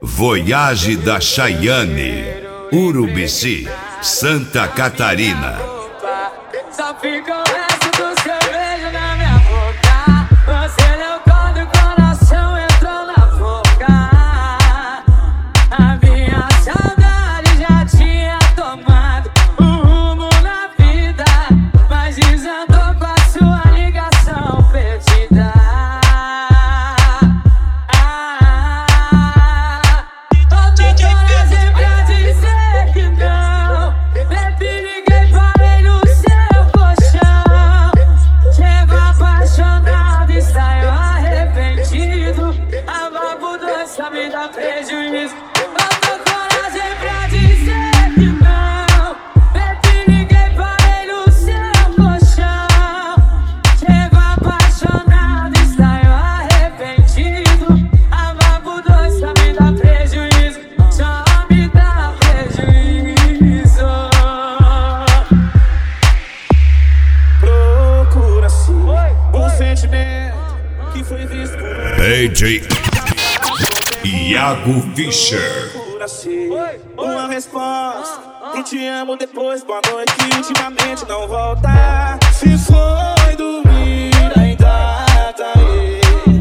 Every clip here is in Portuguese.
Voyage da Chayane, Urubici, Santa Catarina. Só fica o resto do seu beijo na minha boca. Você leu quando o coração entrou na boca. A minha saudade já tinha tomado um rumo na vida, mas desandou com a sua ligação perdida. Me dá prejuízo. Eu tô coragem pra dizer que não. Bebi, liguei, parei no seu colchão. Chego apaixonado e saio arrependido. Amar por dois só me dá prejuízo. Só me dá prejuízo. Procura-se um sentimento que foi visto por AJ Iago Fischer. Uma resposta pro te amo depois, boa noite, que ultimamente não volta. Se foi dormir, ainda tá aí.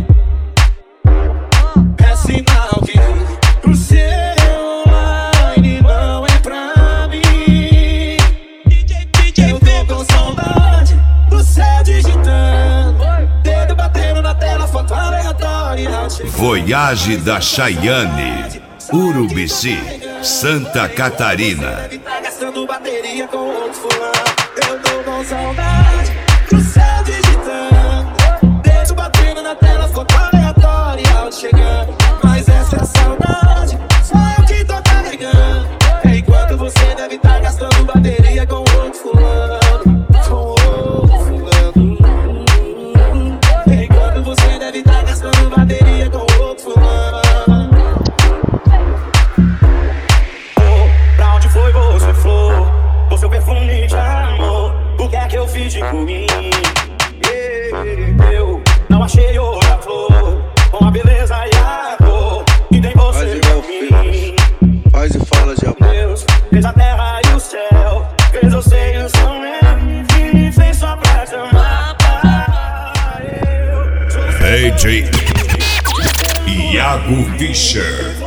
É sinal que o seu online não é pra mim. Eu tô com saudade do céu digitando, dedo batendo na tela, foto aleatória. Voyage da Chayane, Urubici, Santa Catarina. Tá gastando bateria com outro fulano. Eu tô com saudade do céu digitando, dedo batendo na tela, foto aleatória, áudio chegando. Mas essa é a saudade, só eu que tô carregando. Enquanto você deve tá gastando bateria com outro fulano. Enquanto você deve tá gastando bateria com outro fulano. Pra onde foi você for? O seu perfume de amor, o que é que eu fiz de ruim? Eu não achei outra flor com a beleza e a cor que tem você pra mim. Faz e fala de amor. Deus fez a terra e o céu, fez eu sei o som e fez só pra te amar. AJ Iago Fischer.